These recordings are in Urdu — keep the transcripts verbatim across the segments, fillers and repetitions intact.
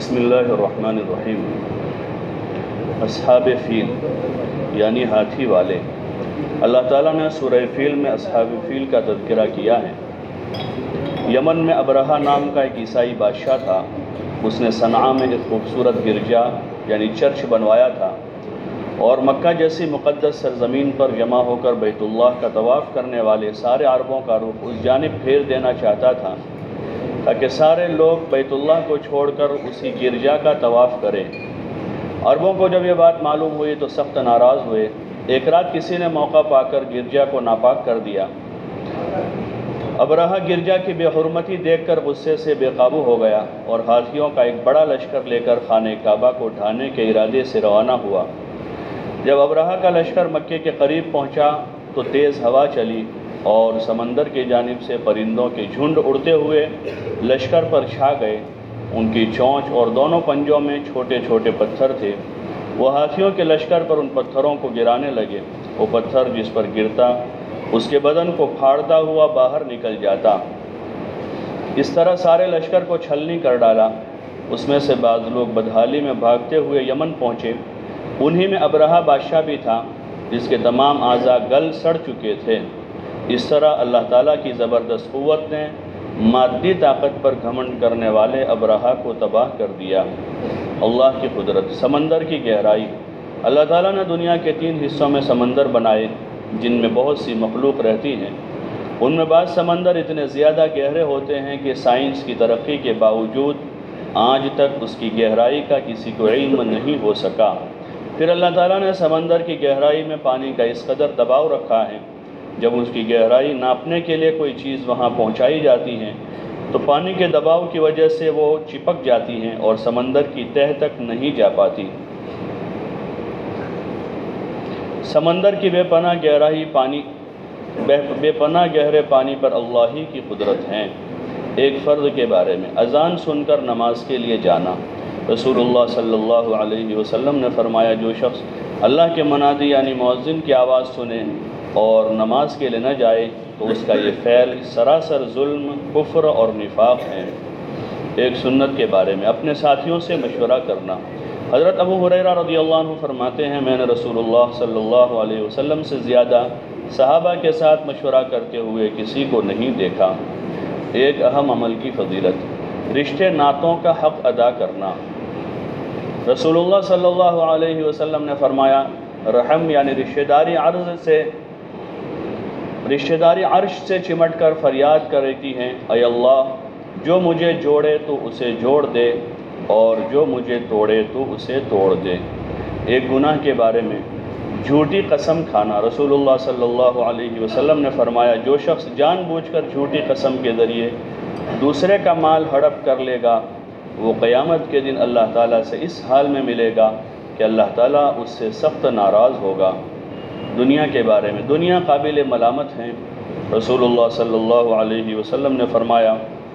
بسم اللہ الرحمن الرحیم۔ اصحاب فیل یعنی ہاتھی والے، اللہ تعالیٰ نے سورہ فیل میں اصحاب فیل کا تذکرہ کیا ہے۔ یمن میں ابرہہ نام کا ایک عیسائی بادشاہ تھا۔ اس نے صنعاء میں ایک خوبصورت گرجا یعنی چرچ بنوایا تھا اور مکہ جیسی مقدس سرزمین پر جمع ہو کر بیت اللہ کا طواف کرنے والے سارے عربوں کا رخ اس جانب پھیر دینا چاہتا تھا تاکہ سارے لوگ بیت اللہ کو چھوڑ کر اسی گرجا کا طواف کریں۔ عربوں کو جب یہ بات معلوم ہوئی تو سخت ناراض ہوئے۔ ایک رات کسی نے موقع پا کر گرجا کو ناپاک کر دیا۔ ابرہہ گرجا کی بے حرمتی دیکھ کر غصے سے بے قابو ہو گیا اور ہاتھیوں کا ایک بڑا لشکر لے کر خانہ کعبہ کو ڈھانے کے ارادے سے روانہ ہوا۔ جب ابرہہ کا لشکر مکے کے قریب پہنچا تو تیز ہوا چلی اور سمندر کی جانب سے پرندوں کے جھنڈ اڑتے ہوئے لشکر پر چھا گئے۔ ان کی چونچ اور دونوں پنجوں میں چھوٹے چھوٹے پتھر تھے۔ وہ ہاتھیوں کے لشکر پر ان پتھروں کو گرانے لگے۔ وہ پتھر جس پر گرتا اس کے بدن کو پھاڑتا ہوا باہر نکل جاتا۔ اس طرح سارے لشکر کو چھلنی کر ڈالا۔ اس میں سے بعض لوگ بدحالی میں بھاگتے ہوئے یمن پہنچے۔ انہی میں ابرہہ بادشاہ بھی تھا جس کے تمام اعضاء گل سڑ چکے تھے۔ اس طرح اللہ تعالیٰ کی زبردست قوت نے مادی طاقت پر گھمنڈ کرنے والے ابرہہ کو تباہ کر دیا۔ اللہ کی قدرت، سمندر کی گہرائی۔ اللہ تعالیٰ نے دنیا کے تین حصوں میں سمندر بنائے جن میں بہت سی مخلوق رہتی ہیں۔ ان میں بعض سمندر اتنے زیادہ گہرے ہوتے ہیں کہ سائنس کی ترقی کے باوجود آج تک اس کی گہرائی کا کسی کو علم نہیں ہو سکا۔ پھر اللہ تعالیٰ نے سمندر کی گہرائی میں پانی کا اس قدر دباؤ رکھا ہے، جب اس کی گہرائی ناپنے کے لیے کوئی چیز وہاں پہنچائی جاتی ہے تو پانی کے دباؤ کی وجہ سے وہ چپک جاتی ہیں اور سمندر کی تہہ تک نہیں جا پاتی۔ سمندر کی بے پناہ گہرائی پانی بے پناہ گہرے پانی پر اللہ ہی کی قدرت ہے۔ ایک فرد کے بارے میں اذان سن کر نماز کے لیے جانا۔ رسول اللہ صلی اللہ علیہ وسلم نے فرمایا، جو شخص اللہ کے منادی یعنی مؤذن کی آواز سنے اور نماز کے لیے نہ جائے تو اس کا یہ فعل سراسر ظلم، کفر اور نفاق ہے۔ ایک سنت کے بارے میں اپنے ساتھیوں سے مشورہ کرنا۔ حضرت ابو ہریرہ رضی اللہ عنہ فرماتے ہیں، میں نے رسول اللہ صلی اللہ علیہ وسلم سے زیادہ صحابہ کے ساتھ مشورہ کرتے ہوئے کسی کو نہیں دیکھا۔ ایک اہم عمل کی فضیلت، رشتے ناتوں کا حق ادا کرنا۔ رسول اللہ صلی اللہ علیہ وسلم نے فرمایا، رحم یعنی رشتہ داری عرض سے رشتہ داری عرش سے چمٹ کر فریاد کرتی ہیں، اے اللہ، جو مجھے جوڑے تو اسے جوڑ دے اور جو مجھے توڑے تو اسے توڑ دے۔ ایک گناہ کے بارے میں جھوٹی قسم کھانا۔ رسول اللہ صلی اللہ علیہ وسلم نے فرمایا، جو شخص جان بوجھ کر جھوٹی قسم کے ذریعے دوسرے کا مال ہڑپ کر لے گا وہ قیامت کے دن اللہ تعالیٰ سے اس حال میں ملے گا کہ اللہ تعالیٰ اس سے سخت ناراض ہوگا۔ دنیا کے بارے میں دنیا قابل ملامت ہے۔ رسول اللہ صلی اللہ علیہ وسلم نے فرمایا،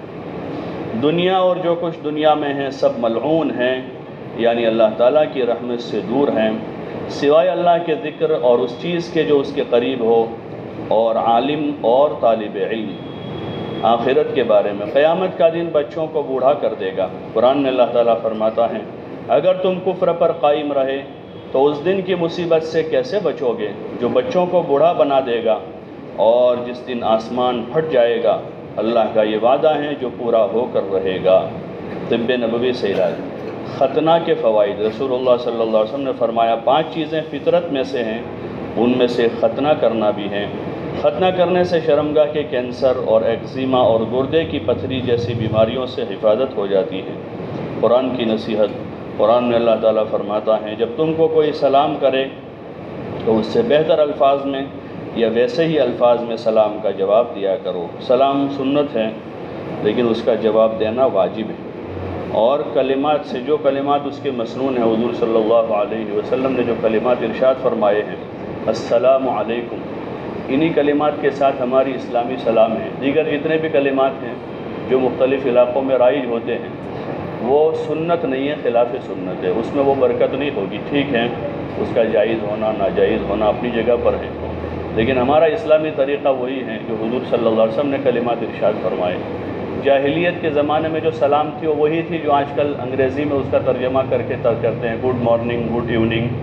دنیا اور جو کچھ دنیا میں ہے سب ملعون ہیں، یعنی اللہ تعالیٰ کی رحمت سے دور ہیں، سوائے اللہ کے ذکر اور اس چیز کے جو اس کے قریب ہو، اور عالم اور طالب علم۔ آخرت کے بارے میں قیامت کا دن بچوں کو بوڑھا کر دے گا۔ قرآن میں اللہ تعالیٰ فرماتا ہے، اگر تم کفر پر قائم رہے تو اس دن کی مصیبت سے کیسے بچو گے جو بچوں کو بوڑھا بنا دے گا، اور جس دن آسمان پھٹ جائے گا۔ اللہ کا یہ وعدہ ہے جو پورا ہو کر رہے گا۔ طب نبوی سے علاج، ختنہ کے فوائد۔ رسول اللہ صلی اللہ علیہ وسلم نے فرمایا، پانچ چیزیں فطرت میں سے ہیں، ان میں سے ختنہ کرنا بھی ہے۔ ختنہ کرنے سے شرمگاہ کے کینسر اور ایکزیما اور گردے کی پتھری جیسی بیماریوں سے حفاظت ہو جاتی ہے۔ قرآن کی نصیحت۔ قرآن میں اللہ تعالیٰ فرماتا ہے، جب تم کو کوئی سلام کرے تو اس سے بہتر الفاظ میں یا ویسے ہی الفاظ میں سلام کا جواب دیا کرو۔ سلام سنت ہے لیکن اس کا جواب دینا واجب ہے، اور کلمات سے جو کلمات اس کے مسنون ہیں، حضور صلی اللہ علیہ وسلم نے جو کلمات ارشاد فرمائے ہیں، السلام علیکم، انہی کلمات کے ساتھ ہماری اسلامی سلام ہے۔ دیگر جتنے بھی کلمات ہیں جو مختلف علاقوں میں رائج ہوتے ہیں وہ سنت نہیں ہے، خلاف سنت ہے، اس میں وہ برکت نہیں ہوگی۔ ٹھیک ہے، اس کا جائز ہونا ناجائز ہونا اپنی جگہ پر ہے، لیکن ہمارا اسلامی طریقہ وہی ہے جو حضور صلی اللہ علیہ وسلم نے کلمات ارشاد فرمائے۔ جاہلیت کے زمانے میں جو سلام تھی وہ وہی تھی جو آج کل انگریزی میں اس کا ترجمہ کر کے تر کرتے ہیں، گڈ مارننگ، گڈ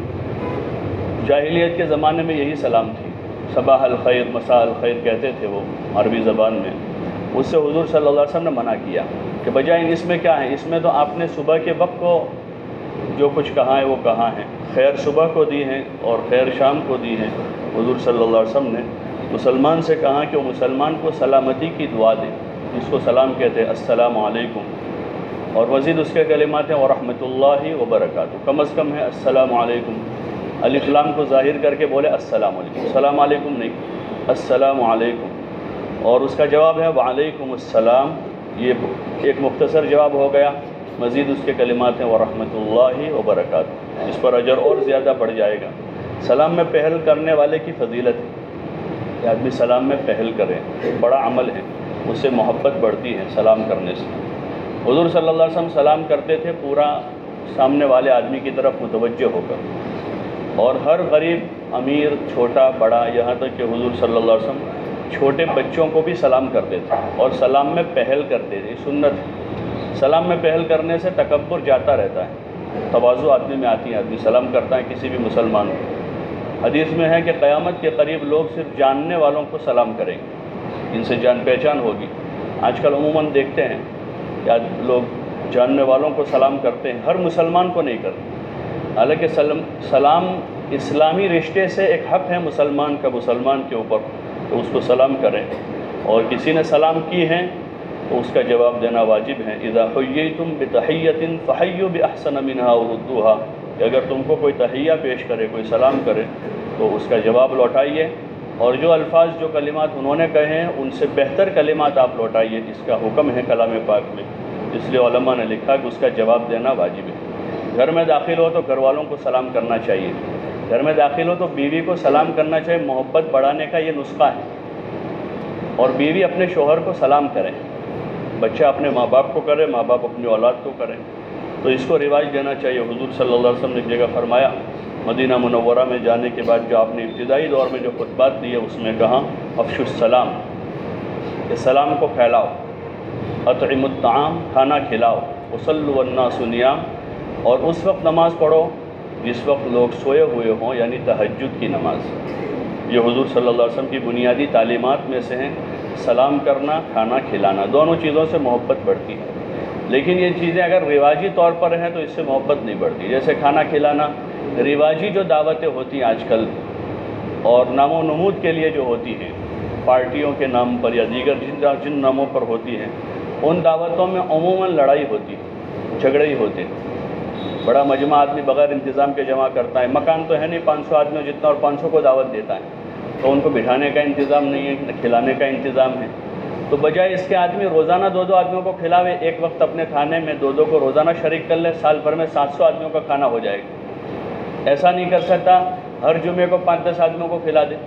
ایوننگ۔ جاہلیت کے زمانے میں یہی سلام تھی، صباح الخیر، مساء الخیر کہتے تھے وہ عربی زبان میں۔ اس سے حضور صلی اللہ علیہ وسلم نے منع کیا کہ بجائے اس میں کیا ہے، اس میں تو آپ نے صبح کے وقت کو جو کچھ کہا ہے وہ کہا ہے، خیر صبح کو دی ہے اور خیر شام کو دی ہے۔ حضور صلی اللہ علیہ وسلم نے مسلمان سے کہا کہ وہ مسلمان کو سلامتی کی دعا دے، جس کو سلام کہتے ہیں، السلام علیکم، اور مزید اس کے کلمات ہیں ورحمۃ اللہ وبرکاتہ، کم از کم ہے السلام علیکم، الف لام کو ظاہر کر کے بولے السلام علیکم، السلام علیکم نہیں، السلام علیکم، اور اس کا جواب ہے وعلیکم السلام۔ یہ ایک مختصر جواب ہو گیا، مزید اس کے کلمات ہیں ورحمۃ اللہ وبرکاتہ، اس پر اجر اور زیادہ بڑھ جائے گا۔ سلام میں پہل کرنے والے کی فضیلت ہے کہ آدمی سلام میں پہل کرے، بڑا عمل ہے، اس سے محبت بڑھتی ہے سلام کرنے سے۔ حضور صلی اللہ علیہ وسلم سلام کرتے تھے پورا سامنے والے آدمی کی طرف متوجہ ہو کر، اور ہر غریب، امیر، چھوٹا، بڑا، یہاں تک کہ حضور صلی اللہ علیہ وسلم چھوٹے بچوں کو بھی سلام کرتے تھے اور سلام میں پہل کرتے تھے، سنت ہے۔ سلام میں پہل کرنے سے تکبر جاتا رہتا ہے، تواضع آدمی میں آتی ہے، آدمی سلام کرتا ہے کسی بھی مسلمان کو۔ حدیث میں ہے کہ قیامت کے قریب لوگ صرف جاننے والوں کو سلام کریں گے، ان سے جان پہچان ہوگی۔ آج کل عموماً دیکھتے ہیں کہ آج لوگ جاننے والوں کو سلام کرتے ہیں، ہر مسلمان کو نہیں کرتے، حالانکہ سلام اسلامی رشتے سے ایک حق ہے مسلمان کا مسلمان کے اوپر، تو اس کو سلام کریں، اور کسی نے سلام کی ہے تو اس کا جواب دینا واجب ہے۔ اذا حییتم بتحیۃ فحیوا باحسن منها او ردوها، کہ اگر تم کو کوئی تحیہ پیش کرے، کوئی سلام کرے تو اس کا جواب لوٹائیے، اور جو الفاظ، جو کلمات انہوں نے کہے ہیں ان سے بہتر کلمات آپ لوٹائیے، اس کا حکم ہے کلام پاک میں۔ اس لیے علماء نے لکھا کہ اس کا جواب دینا واجب ہے۔ گھر میں داخل ہو تو گھر والوں کو سلام کرنا چاہیے، گھر میں داخل ہو تو بیوی کو سلام کرنا چاہیے، محبت بڑھانے کا یہ نسخہ ہے، اور بیوی اپنے شوہر کو سلام کرے، بچہ اپنے ماں باپ کو کرے، ماں باپ اپنی اولاد کو کریں، تو اس کو رواج دینا چاہیے۔ حضور صلی اللہ علیہ وسلم نے ایک جگہ فرمایا، مدینہ منورہ میں جانے کے بعد جو آپ نے ابتدائی دور میں جو خطبات دیے اس میں کہا افشوا السلام، کہ سلام کو پھیلاؤ، اطعموا الطعام، کھانا کھلاؤ، وصلوا والناس نیام، اور اس وقت نماز پڑھو جس وقت لوگ سوئے ہوئے ہوں، یعنی تہجد کی نماز۔ یہ حضور صلی اللہ علیہ وسلم کی بنیادی تعلیمات میں سے ہیں، سلام کرنا، کھانا کھلانا، دونوں چیزوں سے محبت بڑھتی ہے۔ لیکن یہ چیزیں اگر رواجی طور پر ہیں تو اس سے محبت نہیں بڑھتی، جیسے کھانا کھلانا، رواجی جو دعوتیں ہوتی ہیں آج کل اور نام و نمود کے لیے جو ہوتی ہیں، پارٹیوں کے نام پر یا دیگر جن جن ناموں پر ہوتی ہیں، ان دعوتوں میں عموماً لڑائی ہوتی ہے، جھگڑے ہی ہوتے ہیں، بڑا مجمع آدمی بغیر انتظام کے جمع کرتا ہے، مکان تو ہے نہیں پانچ سو آدمیوں جتنا اور پانچ سو کو دعوت دیتا ہے، تو ان کو بٹھانے کا انتظام نہیں ہے، نہ کھلانے کا انتظام ہے، تو بجائے اس کے آدمی روزانہ دو دو آدمیوں کو کھلاوے، ایک وقت اپنے کھانے میں دو دو کو روزانہ شریک کر لے، سال بھر میں سات سو آدمیوں کا کھانا ہو جائے گا۔ ایسا نہیں کر سکتا ہر جمعے کو پانچ دس آدمیوں کو کھلا دے،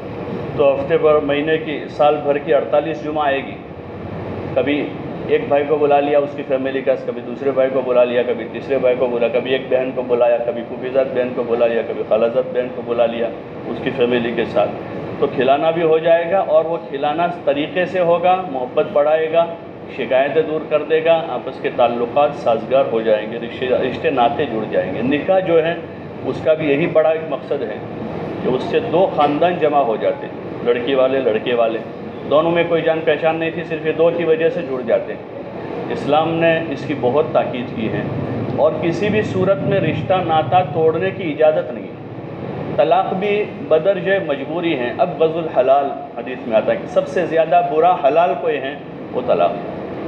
تو ہفتے بھر، مہینے کی، سال بھر کی اڑتالیس جمعہ آئے گی، کبھی ایک بھائی کو بلا لیا اس کی فیملی کا، کبھی دوسرے بھائی کو بلا لیا، کبھی تیسرے بھائی کو بلا، کبھی ایک بہن کو بلایا، کبھی پھوپھیزاد بہن کو بلا لیا، کبھی خالازاد بہن کو بلا لیا اس کی فیملی کے ساتھ، تو کھلانا بھی ہو جائے گا، اور وہ کھلانا طریقے سے ہوگا، محبت بڑھائے گا، شکایتیں دور کر دے گا، آپس کے تعلقات سازگار ہو جائیں گے، رشتے رشتے ناطے جڑ جائیں گے۔ نکاح جو ہے اس کا بھی یہی بڑا ایک مقصد ہے کہ اس سے دو خاندان جمع ہو جاتے ہیں، لڑکی والے لڑکے والے، دونوں میں کوئی جان پہچان نہیں تھی، صرف یہ دو کی وجہ سے جڑ جاتے ہیں۔ اسلام نے اس کی بہت تاکید کی ہے، اور کسی بھی صورت میں رشتہ ناطا توڑنے کی اجازت نہیں ہے۔ طلاق بھی بدرجہ مجبوری ہیں۔ اب غض الحلال حدیث میں آتا ہے کہ سب سے زیادہ برا حلال کوئی ہیں وہ طلاق ہے،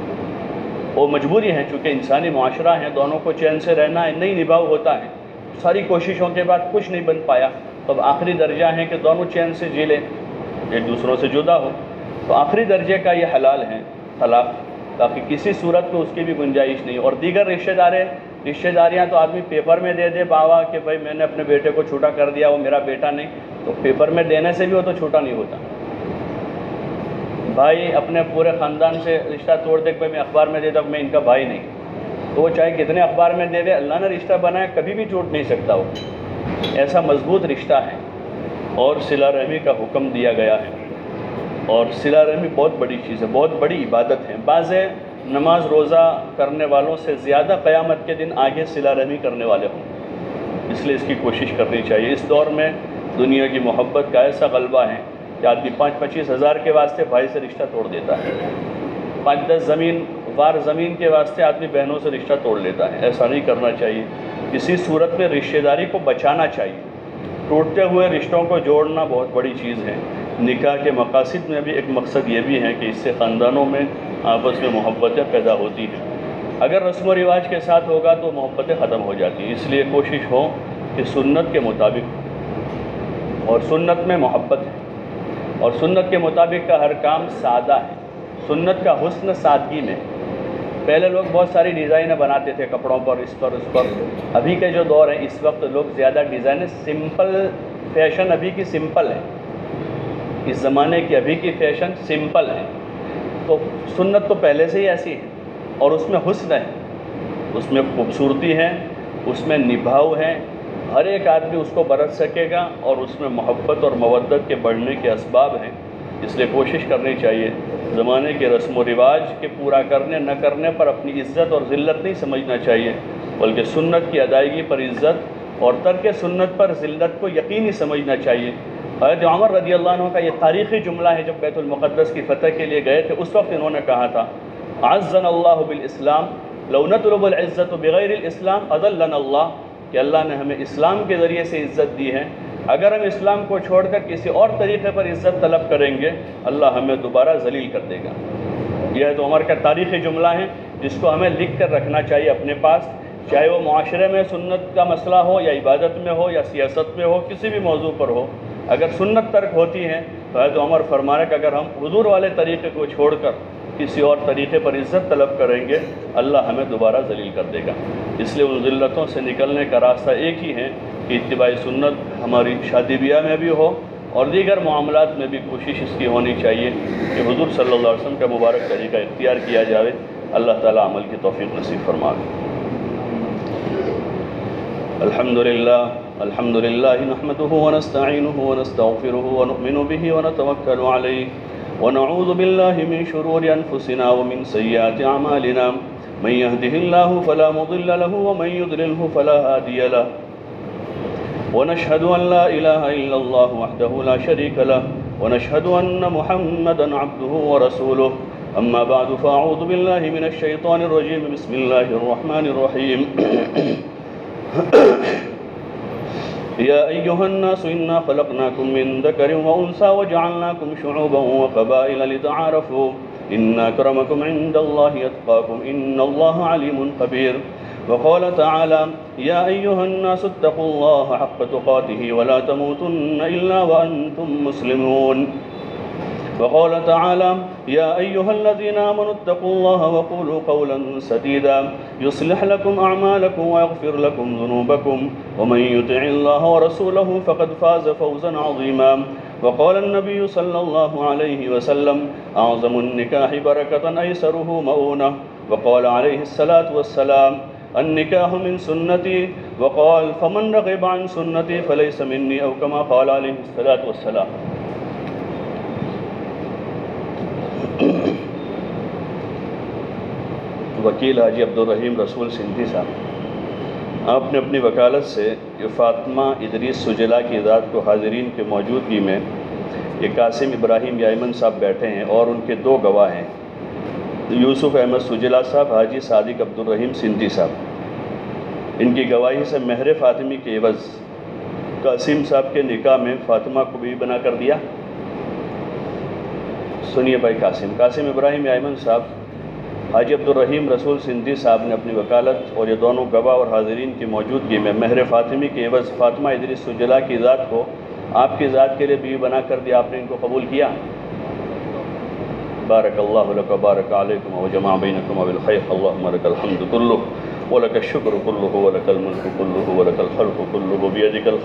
وہ مجبوری ہیں، چونکہ انسانی معاشرہ ہے، دونوں کو چین سے رہنا ہے، نہیں نبھاؤ ہوتا ہے، ساری کوششوں کے بعد کچھ نہیں بن پایا، تو اب آخری درجہ ہے کہ دونوں چین سے جی لیں، ایک دوسروں سے جدا ہو، تو آخری درجے کا یہ حلال ہے طلاق، باقی کسی صورت میں اس کی بھی گنجائش نہیں۔ اور دیگر رشتہ داریں رشتہ داریاں تو آدمی پیپر میں دے دے باوا کہ بھائی میں نے اپنے بیٹے کو چھوٹا کر دیا، وہ میرا بیٹا نہیں، تو پیپر میں دینے سے بھی وہ تو چھوٹا نہیں ہوتا۔ بھائی اپنے پورے خاندان سے رشتہ توڑ دے کہ بھائی میں اخبار میں دیتا ہوں میں ان کا بھائی نہیں، تو وہ چاہے کتنے اخبار میں دے دے، اللہ نے رشتہ بنایا کبھی بھی ٹوٹ نہیں سکتا، وہ ایسا مضبوط رشتہ ہے، اور صلہ رحمی کا حکم دیا گیا ہے۔ اور صلہ رحمی بہت بڑی چیز ہے، بہت بڑی عبادت ہے۔ بعض نماز روزہ کرنے والوں سے زیادہ قیامت کے دن آگے صلہ رحمی کرنے والے ہوں، اس لیے اس کی کوشش کرنی چاہیے۔ اس دور میں دنیا کی محبت کا ایسا غلبہ ہے کہ آدمی پانچ پچیس ہزار کے واسطے بھائی سے رشتہ توڑ دیتا ہے، پانچ دس زمین وار زمین کے واسطے آدمی بہنوں سے رشتہ توڑ لیتا ہے۔ ایسا نہیں کرنا چاہیے، کسی صورت میں رشتہ داری کو بچانا چاہیے۔ ٹوٹتے ہوئے رشتوں کو جوڑنا بہت بڑی چیز ہے۔ نکاح کے مقاصد میں بھی ایک مقصد یہ بھی ہے کہ اس سے خاندانوں میں آپس میں محبتیں پیدا ہوتی ہیں۔ اگر رسم و رواج کے ساتھ ہوگا تو محبتیں ختم ہو جاتی ہیں، اس لیے کوشش ہو کہ سنت کے مطابق، اور سنت میں محبت ہے، اور سنت کے مطابق کا ہر کام سادہ ہے۔ سنت کا حسن سادگی میں۔ پہلے لوگ بہت ساری ڈیزائنیں بناتے تھے کپڑوں پر، اس پر اس پر۔ ابھی کے جو دور ہے اس وقت لوگ زیادہ ڈیزائنیں، سمپل فیشن ابھی کی سمپل ہے، اس زمانے کی ابھی کی فیشن سمپل ہے۔ تو سنت تو پہلے سے ہی ایسی ہے، اور اس میں حسن ہے، اس میں خوبصورتی ہے، اس میں نبھاؤ ہے، ہر ایک آدمی اس کو برت سکے گا، اور اس میں محبت اور مودت کے بڑھنے کے اسباب ہیں۔ اس لیے کوشش کرنی چاہیے زمانے کے رسم و رواج کے پورا کرنے نہ کرنے پر اپنی عزت اور ذلت نہیں سمجھنا چاہیے، بلکہ سنت کی ادائیگی پر عزت اور ترک سنت پر ذلت کو یقینی سمجھنا چاہیے۔ حضرت عمر رضی اللہ عنہ کا یہ تاریخی جملہ ہے، جب بیت المقدس کی فتح کے لیے گئے تھے اس وقت انہوں نے کہا تھا، عزنا اللہ بالاسلام لو نطلب العزت بغیر الاسلام اذلنا اللہ، کہ اللہ نے ہمیں اسلام کے ذریعے سے عزت دی ہے، اگر ہم اسلام کو چھوڑ کر کسی اور طریقے پر عزت طلب کریں گے اللہ ہمیں دوبارہ ذلیل کر دے گا۔ یہ تو عمر کا تاریخی جملہ ہے جس کو ہمیں لکھ کر رکھنا چاہیے اپنے پاس، چاہے وہ معاشرے میں سنت کا مسئلہ ہو، یا عبادت میں ہو، یا سیاست میں ہو، کسی بھی موضوع پر ہو۔ اگر سنت ترک ہوتی ہے تو حضرت عمر فرما رہے کہ اگر ہم حضور والے طریقے کو چھوڑ کر کسی اور طریقے پر عزت طلب کریں گے اللہ ہمیں دوبارہ ذلیل کر دے گا۔ اس لیے ان ذلتوں سے نکلنے کا راستہ ایک ہی ہے کہ اتباع سنت ہماری شادی بیاہ میں بھی ہو، اور دیگر معاملات میں بھی کوشش اس کی ہونی چاہیے کہ حضور صلی اللہ علیہ وسلم کا مبارک طریقہ اختیار کیا جائے۔ اللہ تعالیٰ عمل کی توفیق نصیب فرمائے۔ الحمد للہ الحمد للہ نحمده ونستعینه ونستغفره ونؤمن به ونتوکل علیہ ونعوذ باللہ من شرور انفسنا ومن سیئات اعمالنا من يهده الله فلا مضل له ومن يضلله فلا هادي له ونشهد ان لا اله الا الله وحده لا شريك له ونشهد ان محمدا عبده ورسوله اما بعد فاعوذ بالله من الشيطان الرجيم بسم الله الرحمن الرحيم يا أيها الناس إنا خلقناكم من ذكر وأنثى وجعلناكم شعوبا وقبائل لتعارفوا إن أكرمكم عند الله يتقاكم إن الله عليم خبير وقال تعالى يا أيها الناس اتقوا الله حق تقاته ولا تموتن إلا وأنتم مسلمون وقال تعالى يا أيها الذين آمنوا اتقوا الله وقولوا قولا سديدا يصلح لكم أعمالكم ويغفر لكم ذنوبكم ومن يطع الله ورسوله فقد فاز فوزا عظيما وقال النبي صلى الله عليه وسلم أعظم النكاح بركة أيسره مؤونة وقال عليه الصلاة والسلام النكاح من سنتي وقال فمن رغب عن سنتي فليس مني أو كما قال عليه الصلاة والسلام۔ وکیل حاجی عبدالرحیم رسول سندھی صاحب، آپ نے اپنی وکالت سے یہ فاطمہ ادریس سجلا کی ذات کو حاضرین کی موجودگی میں یہ قاسم ابراہیم یائمن صاحب بیٹھے ہیں اور ان کے دو گواہ ہیں، یوسف احمد سجلا صاحب، حاجی صادق عبدالرحیم سندھی صاحب، ان کی گواہی سے مہر فاطمی کے عوض قاسم صاحب کے نکاح میں فاطمہ کو بیوی بنا کر دیا۔ سنیے بھائی، قاسم قاسم ابراہیم یائمن صاحب، حاجی عبدالرحیم رسول سندھی صاحب نے اپنی وکالت اور یہ دونوں گواہ اور حاضرین کی موجودگی میں مہر فاطمی کے عوض فاطمہ ادریس سجلا کی ذات کو آپ کی ذات کے لیے بیوی بنا کر دیا، آپ نے ان کو قبول کیا؟ بارک اللہ لک بارک علیکم وجمع بینکم بالخیر، اللہم لک الحمد کلہ ولک الشکر کلہ ولک الملک کلہ ولک الخلق کلہ بیدک الخیر۔